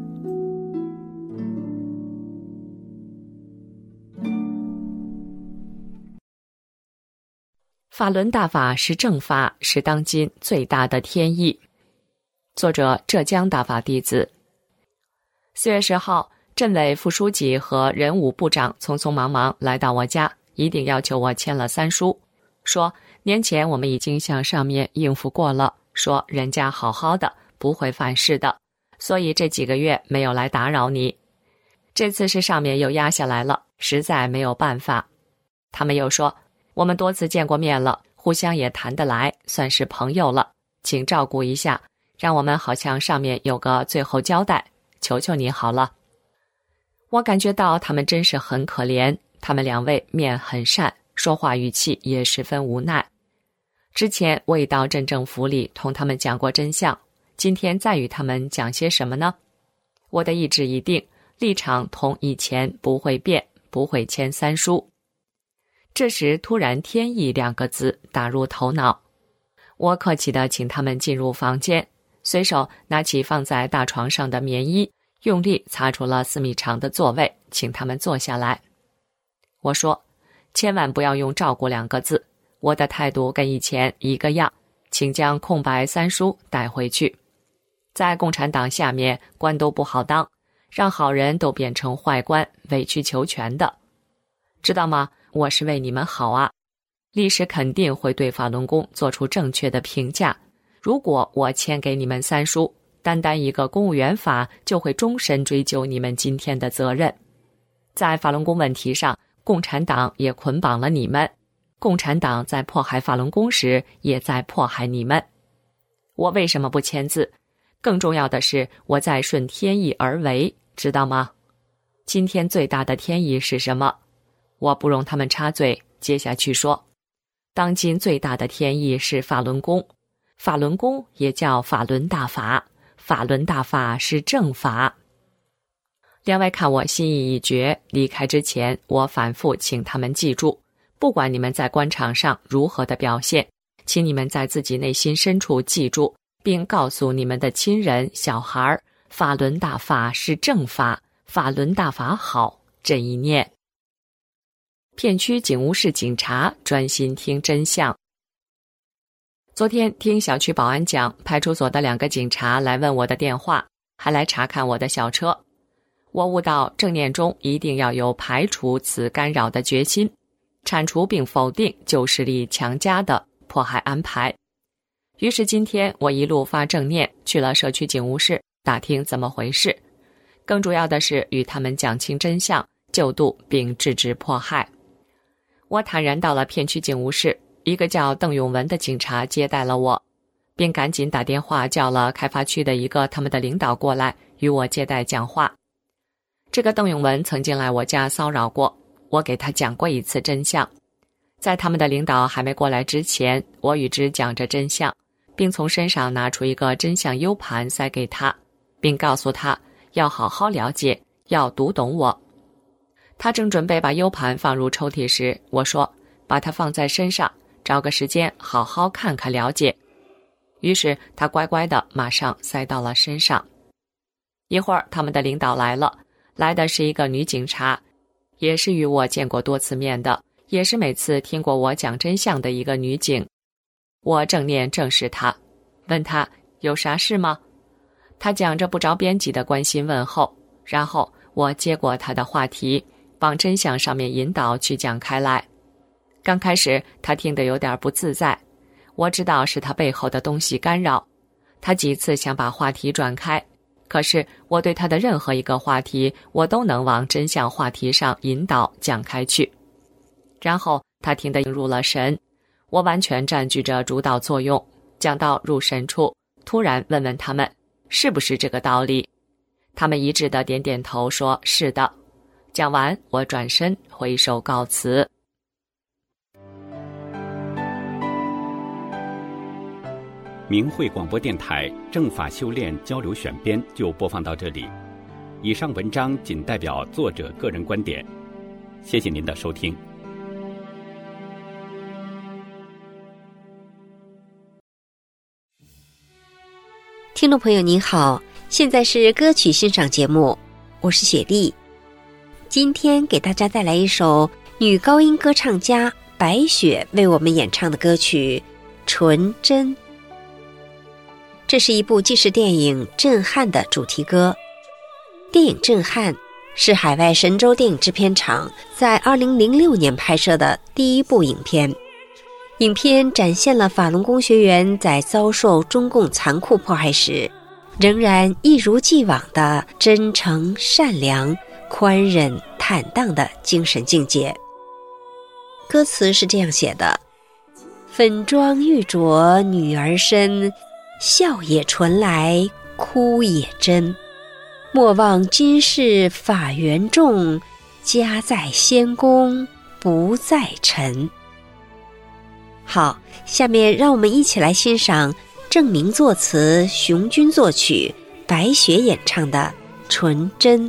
法轮大法是正法，是当今最大的天意。作者浙江大法弟子。4月10号，镇委副书记和人武部长匆匆忙忙来到我家，一定要求我签了3书，说年前我们已经向上面应付过了，说人家好好的，不会犯事的，所以这几个月没有来打扰你。这次是上面又压下来了，实在没有办法。他们又说，我们多次见过面了，互相也谈得来，算是朋友了，请照顾一下，让我们好像上面有个最后交代，求求你好了。我感觉到他们真是很可怜，他们2位面很善，说话语气也十分无奈。之前我已到镇政府里同他们讲过真相，今天再与他们讲些什么呢？我的意志已定，立场同以前不会变，不会签3书。这时突然天意2个字打入头脑，我客气地请他们进入房间，随手拿起放在大床上的棉衣，用力擦出了4米长的座位，请他们坐下来。我说，千万不要用照顾2个字，我的态度跟以前一个样，请将空白3书带回去。在共产党下面，官都不好当，让好人都变成坏官，委曲求全的，知道吗？我是为你们好啊，历史肯定会对法轮功做出正确的评价。如果我签给你们3书，单单一个公务员法就会终身追究你们今天的责任。在法轮功问题上，共产党也捆绑了你们，共产党在迫害法轮功时也在迫害你们。我为什么不签字？更重要的是，我在顺天意而为，知道吗？今天最大的天意是什么？我不容他们插嘴，接下去说，当今最大的天意是法轮功，法轮功也叫法轮大法，法轮大法是正法。2位看我心意已决，离开之前，我反复请他们记住，不管你们在官场上如何的表现，请你们在自己内心深处记住，并告诉你们的亲人、小孩，法轮大法是正法，法轮大法好，这一念。片区警务室警察专心听真相。昨天听小区保安讲，派出所的2个警察来问我的电话，还来查看我的小车。我悟到正念中一定要有排除此干扰的决心，铲除并否定旧势力强加的迫害安排。于是今天我一路发正念，去了社区警务室打听怎么回事，更主要的是与他们讲清真相，救度并制止迫害。我坦然到了片区警务室，一个叫邓永文的警察接待了我，并赶紧打电话叫了开发区的一个他们的领导过来与我接待讲话。这个邓永文曾经来我家骚扰过，我给他讲过一次真相。在他们的领导还没过来之前，我与之讲着真相，并从身上拿出一个真相 U 盘塞给他，并告诉他要好好了解，要读懂我。他正准备把 U 盘放入抽屉时，我说把它放在身上，找个时间好好看看了解。于是他乖乖的马上塞到了身上。一会儿他们的领导来了，来的是一个女警察，也是与我见过多次面的，也是每次听过我讲真相的一个女警。我正念正视她，问她有啥事吗？她讲着不着边际的关心问候， 然后我接过他的话题，往真相上面引导去讲开来。刚开始他听得有点不自在，我知道是他背后的东西干扰，他几次想把话题转开，可是我对他的任何一个话题，我都能往真相话题上引导讲开去。然后他听得入了神，我完全占据着主导作用，讲到入神处，突然问问他们是不是这个道理，他们一致的点点头说是的。讲完，我转身挥手告辞。 明慧广播电台正法修炼交流选编就播放到这里，以上文章仅代表作者个人观点，谢谢您的收听。 听众朋友您好，现在是歌曲欣赏节目，我是雪莉。今天给大家带来一首女高音歌唱家白雪为我们演唱的歌曲《纯真》。这是一部纪实电影《震撼》的主题歌。电影《震撼》是海外神州电影制片厂在2006年拍摄的第一部影片。影片展现了法轮功学员在遭受中共残酷迫害时，仍然一如既往的真诚、善良、宽忍、坦荡的精神境界。歌词是这样写的：粉妆玉琢女儿身，笑也纯来，哭也真。莫忘今世法缘重，家在仙宫不在尘。好，下面让我们一起来欣赏郑明作词、熊军作曲、白雪演唱的《纯真》。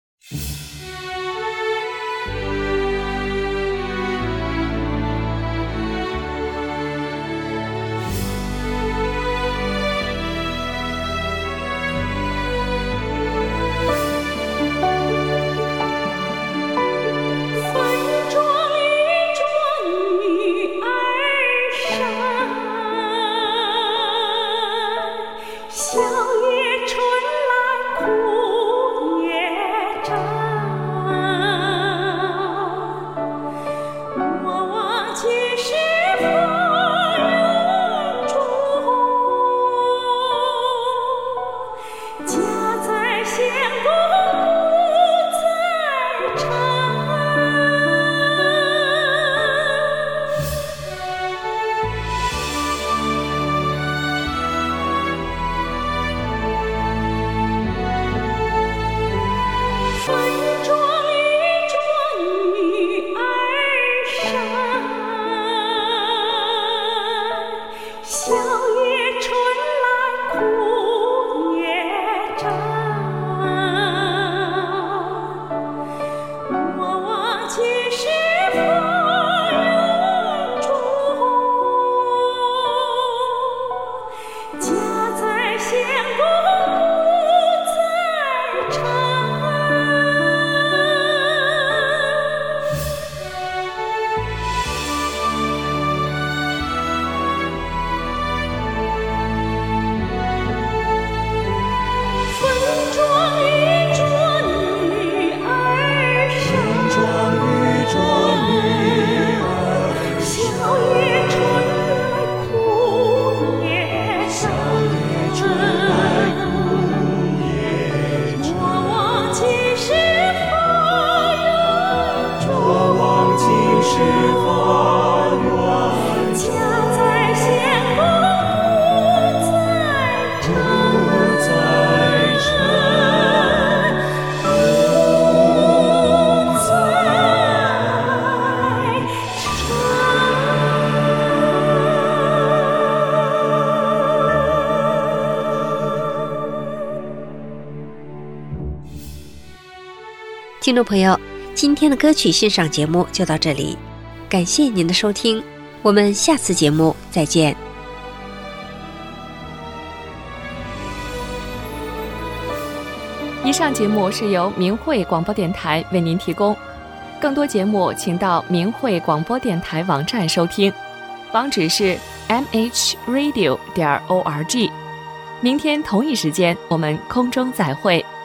听众朋友，今天的歌曲欣赏节目就到这里，感谢您的收听，我们下次节目再见。 以上节目是由明慧广播电台为您提供，更多节目请到明慧广播电台网站收听，网址是 mhradio.org。明天同一时间我们空中再会。